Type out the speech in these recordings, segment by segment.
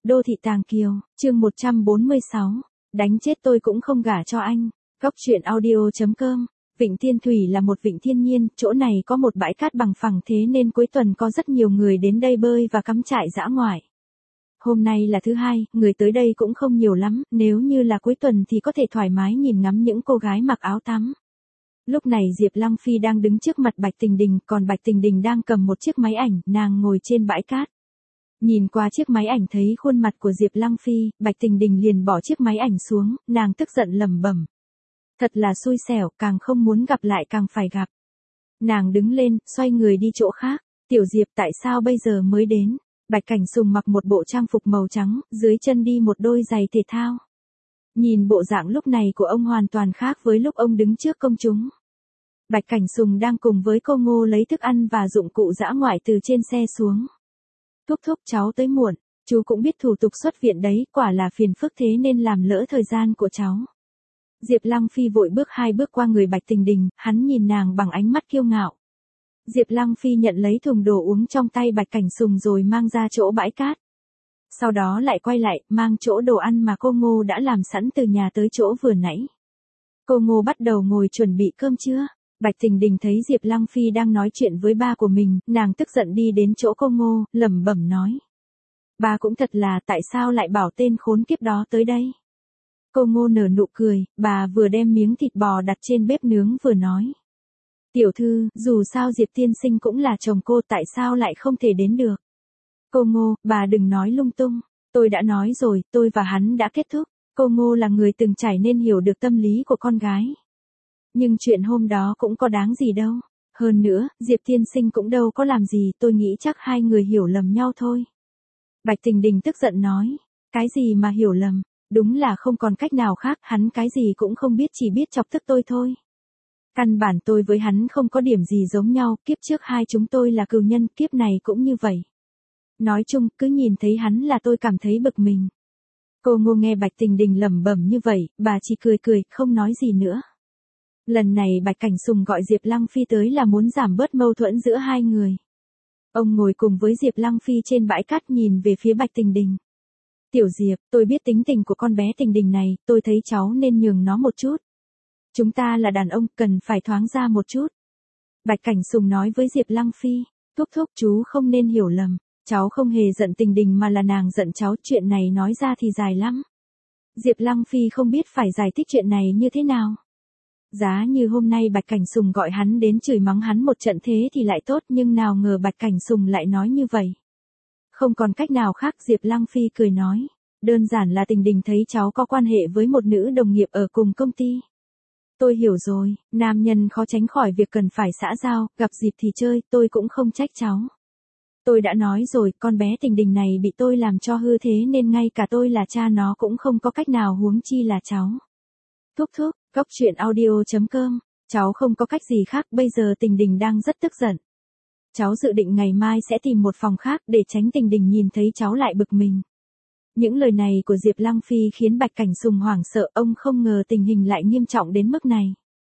Đô thị Tàng Kiều, chương 146. Đánh chết tôi cũng không gả cho anh. Góc truyện audio.com. Vịnh Thiên Thủy là một vịnh thiên nhiên, chỗ này có một bãi cát bằng phẳng thế nên cuối tuần có rất nhiều người đến đây bơi và cắm trại dã ngoại. Hôm nay là thứ hai, người tới đây cũng không nhiều lắm, nếu như là cuối tuần thì có thể thoải mái nhìn ngắm những cô gái mặc áo tắm. Lúc này Diệp Lăng Phi đang đứng trước mặt Bạch Tình Đình, còn Bạch Tình Đình đang cầm một chiếc máy ảnh, nàng ngồi trên bãi cát. Nhìn qua chiếc máy ảnh thấy khuôn mặt của Diệp Lăng Phi, Bạch Tình Đình liền bỏ chiếc máy ảnh xuống, nàng tức giận lẩm bẩm. Thật là xui xẻo, càng không muốn gặp lại càng phải gặp. Nàng đứng lên, xoay người đi chỗ khác. Tiểu Diệp tại sao bây giờ mới đến? Bạch Cảnh Sùng mặc một bộ trang phục màu trắng, dưới chân đi một đôi giày thể thao. Nhìn bộ dạng lúc này của ông hoàn toàn khác với lúc ông đứng trước công chúng. Bạch Cảnh Sùng đang cùng với cô Ngô lấy thức ăn và dụng cụ dã ngoại từ trên xe xuống. Thúc thúc cháu tới muộn, chú cũng biết thủ tục xuất viện đấy, quả là phiền phức thế nên làm lỡ thời gian của cháu. Diệp Lăng Phi vội bước 2 bước qua người Bạch Tình Đình, hắn nhìn nàng bằng ánh mắt kiêu ngạo. Diệp Lăng Phi nhận lấy thùng đồ uống trong tay Bạch Cảnh Sùng rồi mang ra chỗ bãi cát. Sau đó lại quay lại, mang chỗ đồ ăn mà cô Ngô đã làm sẵn từ nhà tới chỗ vừa nãy. Cô Ngô bắt đầu ngồi chuẩn bị cơm trưa. Bạch Tình Đình thấy Diệp Lăng Phi đang nói chuyện với ba của mình, nàng tức giận đi đến chỗ cô Ngô, lẩm bẩm nói. Ba cũng thật là tại sao lại bảo tên khốn kiếp đó tới đây. Cô Ngô nở nụ cười, bà vừa đem miếng thịt bò đặt trên bếp nướng vừa nói. Tiểu thư, dù sao Diệp tiên sinh cũng là chồng cô, tại sao lại không thể đến được. Cô Ngô, bà đừng nói lung tung, tôi đã nói rồi, tôi và hắn đã kết thúc. Cô Ngô là người từng trải nên hiểu được tâm lý của con gái. Nhưng chuyện hôm đó cũng có đáng gì đâu. Hơn nữa, Diệp tiên sinh cũng đâu có làm gì, tôi nghĩ chắc hai người hiểu lầm nhau thôi. Bạch Tình Đình tức giận nói. Cái gì mà hiểu lầm, đúng là không còn cách nào khác, hắn cái gì cũng không biết, chỉ biết chọc tức tôi thôi. Căn bản tôi với hắn không có điểm gì giống nhau, kiếp trước hai chúng tôi là cừu nhân, kiếp này cũng như vậy. Nói chung, cứ nhìn thấy hắn là tôi cảm thấy bực mình. Cô Ngô nghe Bạch Tình Đình lẩm bẩm như vậy, bà chỉ cười cười, không nói gì nữa. Lần này Bạch Cảnh Sùng gọi Diệp Lăng Phi tới là muốn giảm bớt mâu thuẫn giữa hai người. Ông ngồi cùng với Diệp Lăng Phi trên bãi cát nhìn về phía Bạch Tình Đình. Tiểu Diệp, tôi biết tính tình của con bé Tình Đình này, tôi thấy cháu nên nhường nó một chút. Chúng ta là đàn ông, cần phải thoáng ra một chút. Bạch Cảnh Sùng nói với Diệp Lăng Phi. Thúc thúc, chú không nên hiểu lầm. Cháu không hề giận Tình Đình mà là nàng giận cháu, chuyện này nói ra thì dài lắm. Diệp Lăng Phi không biết phải giải thích chuyện này như thế nào. Giá như hôm nay Bạch Cảnh Sùng gọi hắn đến chửi mắng hắn một trận thế thì lại tốt, nhưng nào ngờ Bạch Cảnh Sùng lại nói như vậy. Không còn cách nào khác, Diệp Lăng Phi cười nói. Đơn giản là Tình Đình thấy cháu có quan hệ với một nữ đồng nghiệp ở cùng công ty. Tôi hiểu rồi, nam nhân khó tránh khỏi việc cần phải xã giao, gặp dịp thì chơi, tôi cũng không trách cháu. Tôi đã nói rồi, con bé Tình Đình này bị tôi làm cho hư thế nên ngay cả tôi là cha nó cũng không có cách nào, huống chi là cháu. Thúc thúc, góc truyện audio.com, cháu không có cách gì khác, bây giờ Tình Đình đang rất tức giận. Cháu dự định ngày mai sẽ tìm một phòng khác để tránh Tình Đình nhìn thấy cháu lại bực mình. Những lời này của Diệp Lăng Phi khiến Bạch Cảnh Sùng hoảng sợ, ông không ngờ tình hình lại nghiêm trọng đến mức này.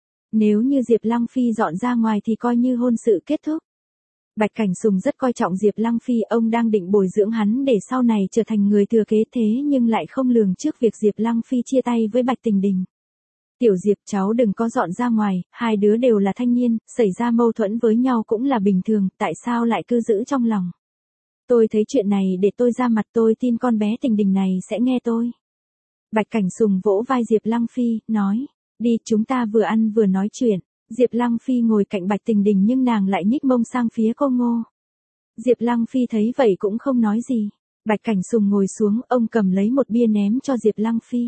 Nếu như Diệp Lăng Phi dọn ra ngoài thì coi như hôn sự kết thúc. Bạch Cảnh Sùng rất coi trọng Diệp Lăng Phi, ông đang định bồi dưỡng hắn để sau này trở thành người thừa kế, thế nhưng lại không lường trước việc Diệp Lăng Phi chia tay với Bạch Tình Đình. Tiểu Diệp, cháu đừng có dọn ra ngoài, hai đứa đều là thanh niên, xảy ra mâu thuẫn với nhau cũng là bình thường, tại sao lại cứ giữ trong lòng. Tôi thấy chuyện này để tôi ra mặt, tôi tin con bé Tình Đình này sẽ nghe tôi. Bạch Cảnh Sùng vỗ vai Diệp Lăng Phi, nói, đi, chúng ta vừa ăn vừa nói chuyện. Diệp Lăng Phi ngồi cạnh Bạch Tình Đình nhưng nàng lại nhích mông sang phía cô Ngô. Diệp Lăng Phi thấy vậy cũng không nói gì. Bạch Cảnh Sùng ngồi xuống, ông cầm lấy một bia ném cho Diệp Lăng Phi.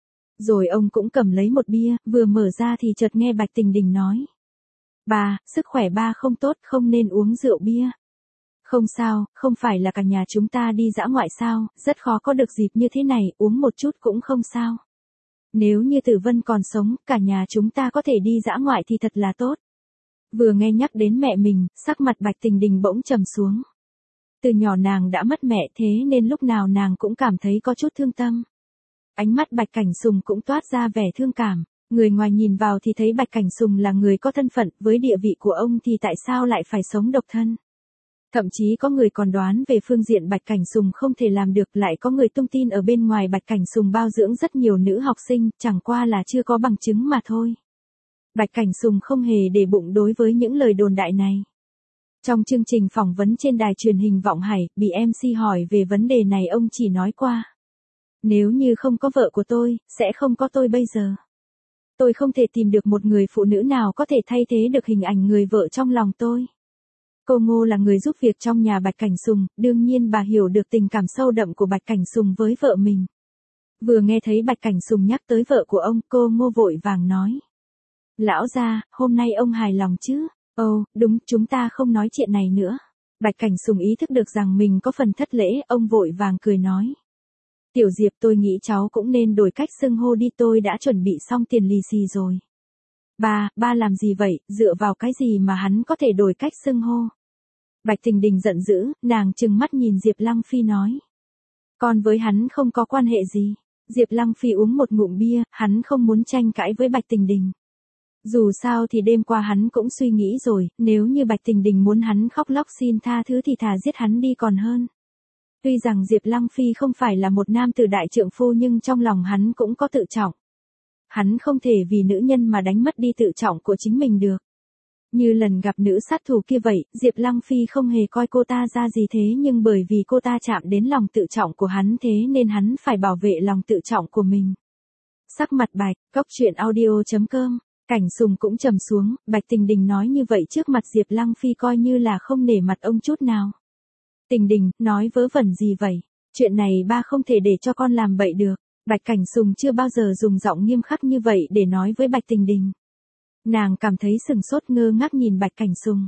Rồi ông cũng cầm lấy một bia, vừa mở ra thì chợt nghe Bạch Tình Đình nói. Ba, sức khỏe ba không tốt, không nên uống rượu bia. Không sao, không phải là cả nhà chúng ta đi dã ngoại sao, rất khó có được dịp như thế này, uống một chút cũng không sao. Nếu như Tử Vân còn sống, cả nhà chúng ta có thể đi dã ngoại thì thật là tốt. Vừa nghe nhắc đến mẹ mình, sắc mặt Bạch Tình Đình bỗng trầm xuống. Từ nhỏ nàng đã mất mẹ, thế nên lúc nào nàng cũng cảm thấy có chút thương tâm. Ánh mắt Bạch Cảnh Sùng cũng toát ra vẻ thương cảm. Người ngoài nhìn vào thì thấy Bạch Cảnh Sùng là người có thân phận, với địa vị của ông thì tại sao lại phải sống độc thân. Thậm chí có người còn đoán về phương diện Bạch Cảnh Sùng không thể làm được, lại có người tung tin ở bên ngoài Bạch Cảnh Sùng bao dưỡng rất nhiều nữ học sinh, chẳng qua là chưa có bằng chứng mà thôi. Bạch Cảnh Sùng không hề để bụng đối với những lời đồn đại này. Trong chương trình phỏng vấn trên đài truyền hình Vọng Hải, bị MC hỏi về vấn đề này, ông chỉ nói qua: nếu như không có vợ của tôi, sẽ không có tôi bây giờ. Tôi không thể tìm được một người phụ nữ nào có thể thay thế được hình ảnh người vợ trong lòng tôi. Cô Ngô là người giúp việc trong nhà Bạch Cảnh Sùng, đương nhiên bà hiểu được tình cảm sâu đậm của Bạch Cảnh Sùng với vợ mình. Vừa nghe thấy Bạch Cảnh Sùng nhắc tới vợ của ông, cô Ngô vội vàng nói: lão gia, hôm nay ông hài lòng chứ? Ồ, đúng, chúng ta không nói chuyện này nữa. Bạch Cảnh Sùng ý thức được rằng mình có phần thất lễ, ông vội vàng cười nói: Tiểu Diệp, tôi nghĩ cháu cũng nên đổi cách xưng hô đi, tôi đã chuẩn bị xong tiền lì xì rồi. Ba làm gì vậy, dựa vào cái gì mà hắn có thể đổi cách xưng hô? Bạch Tình Đình giận dữ, nàng trừng mắt nhìn Diệp Lăng Phi nói: con với hắn không có quan hệ gì. Diệp Lăng Phi uống một ngụm bia, hắn không muốn tranh cãi với Bạch Tình Đình. Dù sao thì đêm qua hắn cũng suy nghĩ rồi, nếu như Bạch Tình Đình muốn hắn khóc lóc xin tha thứ thì thà giết hắn đi còn hơn. Tuy rằng Diệp Lăng Phi không phải là một nam tử đại trượng phu nhưng trong lòng hắn cũng có tự trọng. Hắn không thể vì nữ nhân mà đánh mất đi tự trọng của chính mình được. Như lần gặp nữ sát thủ kia vậy, Diệp Lăng Phi không hề coi cô ta ra gì thế, nhưng bởi vì cô ta chạm đến lòng tự trọng của hắn thế nên hắn phải bảo vệ lòng tự trọng của mình. Sắc mặt Bạch, goctruyện.audio.com. Cảnh Sùng cũng trầm xuống, Bạch Tình Đình nói như vậy trước mặt Diệp Lăng Phi coi như là không nể mặt ông chút nào. Tình Đình, nói vớ vẩn gì vậy? Chuyện này ba không thể để cho con làm bậy được. Bạch Cảnh Sùng chưa bao giờ dùng giọng nghiêm khắc như vậy để nói với Bạch Tình Đình. Nàng cảm thấy sừng sốt ngơ ngác nhìn Bạch Cảnh Sùng.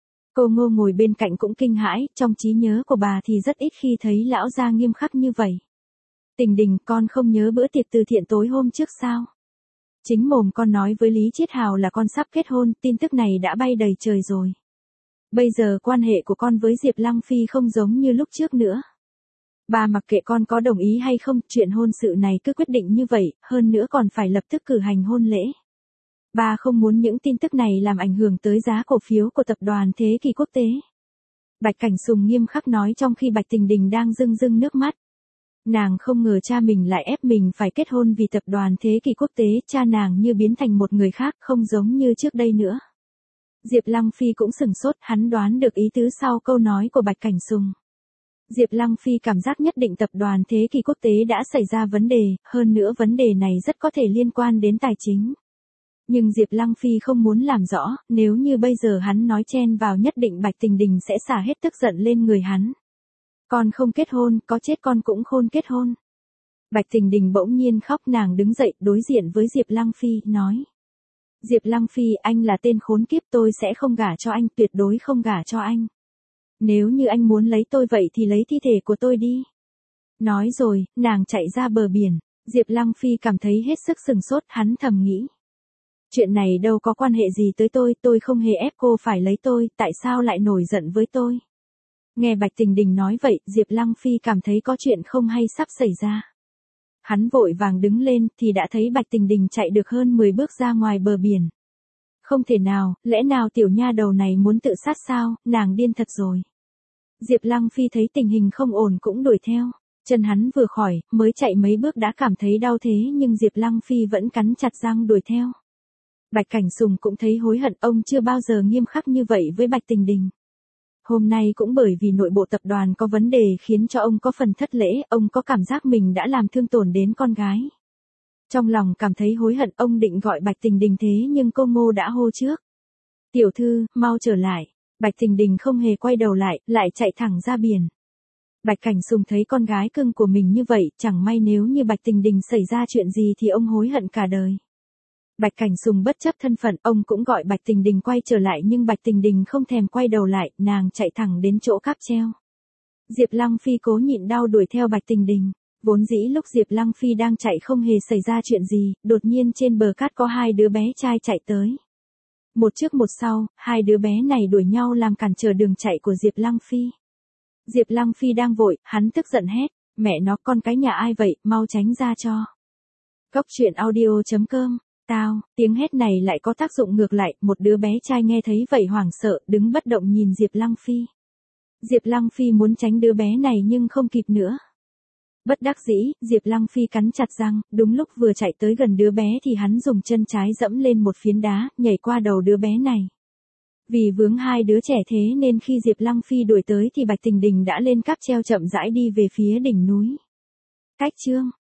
Cô Ngô ngồi bên cạnh cũng kinh hãi, trong trí nhớ của bà thì rất ít khi thấy lão gia nghiêm khắc như vậy. Tình Đình, con không nhớ bữa tiệc từ thiện tối hôm trước sao? Chính mồm con nói với Lý Chiết Hào là con sắp kết hôn, tin tức này đã bay đầy trời rồi. Bây giờ quan hệ của con với Diệp Lăng Phi không giống như lúc trước nữa. Bà mặc kệ con có đồng ý hay không, chuyện hôn sự này cứ quyết định như vậy, hơn nữa còn phải lập tức cử hành hôn lễ. Bà không muốn những tin tức này làm ảnh hưởng tới giá cổ phiếu của tập đoàn Thế Kỷ Quốc tế. Bạch Cảnh Sùng nghiêm khắc nói trong khi Bạch Tình Đình đang rưng rưng nước mắt. Nàng không ngờ cha mình lại ép mình phải kết hôn vì tập đoàn Thế Kỷ Quốc tế, cha nàng như biến thành một người khác, không giống như trước đây nữa. Diệp Lăng Phi cũng sửng sốt, hắn đoán được ý tứ sau câu nói của Bạch Cảnh Sùng. Diệp Lăng Phi cảm giác nhất định tập đoàn Thế Kỷ Quốc tế đã xảy ra vấn đề, hơn nữa vấn đề này rất có thể liên quan đến tài chính. Nhưng Diệp Lăng Phi không muốn làm rõ, nếu như bây giờ hắn nói chen vào nhất định Bạch Tình Đình sẽ xả hết tức giận lên người hắn. Con không kết hôn, có chết con cũng không kết hôn. Bạch Tình Đình bỗng nhiên khóc, nàng đứng dậy đối diện với Diệp Lăng Phi, nói. Diệp Lăng Phi, anh là tên khốn kiếp, tôi sẽ không gả cho anh, tuyệt đối không gả cho anh. Nếu như anh muốn lấy tôi vậy thì lấy thi thể của tôi đi. Nói rồi, nàng chạy ra bờ biển. Diệp Lăng Phi cảm thấy hết sức sừng sốt, hắn thầm nghĩ. Chuyện này đâu có quan hệ gì tới tôi không hề ép cô phải lấy tôi, tại sao lại nổi giận với tôi? Nghe Bạch Tình Đình nói vậy, Diệp Lăng Phi cảm thấy có chuyện không hay sắp xảy ra. Hắn vội vàng đứng lên thì đã thấy Bạch Tình Đình chạy được hơn 10 bước ra ngoài bờ biển. Không thể nào, lẽ nào tiểu nha đầu này muốn tự sát sao, nàng điên thật rồi. Diệp Lăng Phi thấy tình hình không ổn cũng đuổi theo. Chân hắn vừa khỏi, mới chạy mấy bước đã cảm thấy đau thế nhưng Diệp Lăng Phi vẫn cắn chặt răng đuổi theo. Bạch Cảnh Sùng cũng thấy hối hận, ông chưa bao giờ nghiêm khắc như vậy với Bạch Tình Đình. Hôm nay cũng bởi vì nội bộ tập đoàn có vấn đề khiến cho ông có phần thất lễ, ông có cảm giác mình đã làm thương tổn đến con gái. Trong lòng cảm thấy hối hận, ông định gọi Bạch Tình Đình thế nhưng cô Ngô đã hô trước. Tiểu thư, mau trở lại. Bạch Tình Đình không hề quay đầu lại chạy thẳng ra biển. Bạch Cảnh Sùng thấy con gái cưng của mình như vậy, chẳng may nếu như Bạch Tình Đình xảy ra chuyện gì thì ông hối hận cả đời. Bạch Cảnh Sùng bất chấp thân phận, ông cũng gọi Bạch Tình Đình quay trở lại nhưng Bạch Tình Đình không thèm quay đầu lại, nàng chạy thẳng đến chỗ cáp treo. Diệp Lăng Phi cố nhịn đau đuổi theo Bạch Tình Đình. Vốn dĩ lúc Diệp Lăng Phi đang chạy không hề xảy ra chuyện gì, đột nhiên trên bờ cát có hai đứa bé trai chạy tới. Một trước một sau, hai đứa bé này đuổi nhau làm cản trở đường chạy của Diệp Lăng Phi. Diệp Lăng Phi đang vội, hắn tức giận hét, mẹ nó, con cái nhà ai vậy, mau tránh ra cho. Goctruyện.audio.com. Tiếng hét này lại có tác dụng ngược lại, một đứa bé trai nghe thấy vậy hoảng sợ, đứng bất động nhìn Diệp Lăng Phi. Diệp Lăng Phi muốn tránh đứa bé này nhưng không kịp nữa. Bất đắc dĩ, Diệp Lăng Phi cắn chặt răng, đúng lúc vừa chạy tới gần đứa bé thì hắn dùng chân trái dẫm lên một phiến đá, nhảy qua đầu đứa bé này. Vì vướng hai đứa trẻ thế nên khi Diệp Lăng Phi đuổi tới thì Bạch Tình Đình đã lên cáp treo chậm rãi đi về phía đỉnh núi. Cách chương